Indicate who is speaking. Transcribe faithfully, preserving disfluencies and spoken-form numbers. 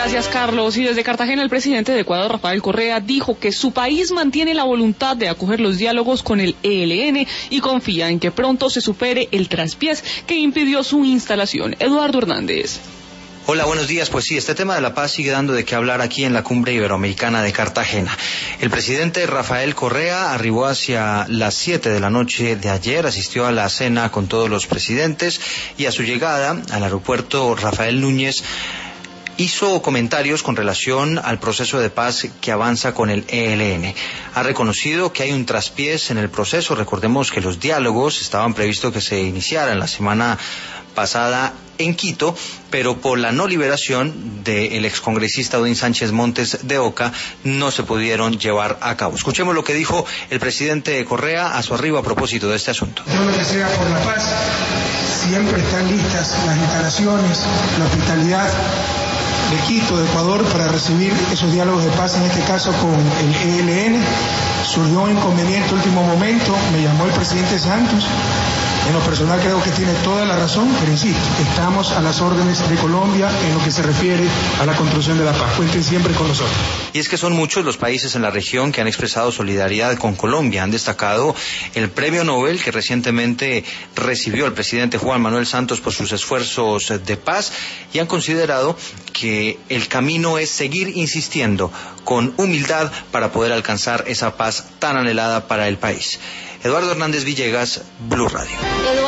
Speaker 1: Gracias, Carlos. Y desde Cartagena, el presidente de Ecuador, Rafael Correa, dijo que su país mantiene la voluntad de acoger los diálogos con el E L N y confía en que pronto se supere el traspiés que impidió su instalación. Eduardo Hernández.
Speaker 2: Hola, buenos días. Pues sí, este tema de la paz sigue dando de qué hablar aquí en la Cumbre Iberoamericana de Cartagena. El presidente Rafael Correa arribó hacia las siete de la noche de ayer, asistió a la cena con todos los presidentes y a su llegada al aeropuerto Rafael Núñez hizo comentarios con relación al proceso de paz que avanza con el E L N. Ha reconocido que hay un traspiés en el proceso. Recordemos que los diálogos estaban previstos que se iniciaran la semana pasada en Quito, pero por la no liberación del excongresista Odín Sánchez Montes de Oca no se pudieron llevar a cabo. Escuchemos lo que dijo el presidente Correa a su arribo a propósito de este asunto.
Speaker 3: Todo lo que sea por la paz, siempre están listas las instalaciones, la hospitalidad de Quito, de Ecuador, para recibir esos diálogos de paz, en este caso con el E L N. Surgió un inconveniente último momento, me llamó el presidente Santos. En lo personal creo que tiene toda la razón, pero insisto, estamos a las órdenes de Colombia en lo que se refiere a la construcción de la paz. Cuenten siempre con nosotros.
Speaker 2: Y es que son muchos los países en la región que han expresado solidaridad con Colombia. Han destacado el premio Nobel que recientemente recibió el presidente Juan Manuel Santos por sus esfuerzos de paz y han considerado que el camino es seguir insistiendo con humildad para poder alcanzar esa paz tan anhelada para el país. Eduardo Hernández Villegas, Blue Radio.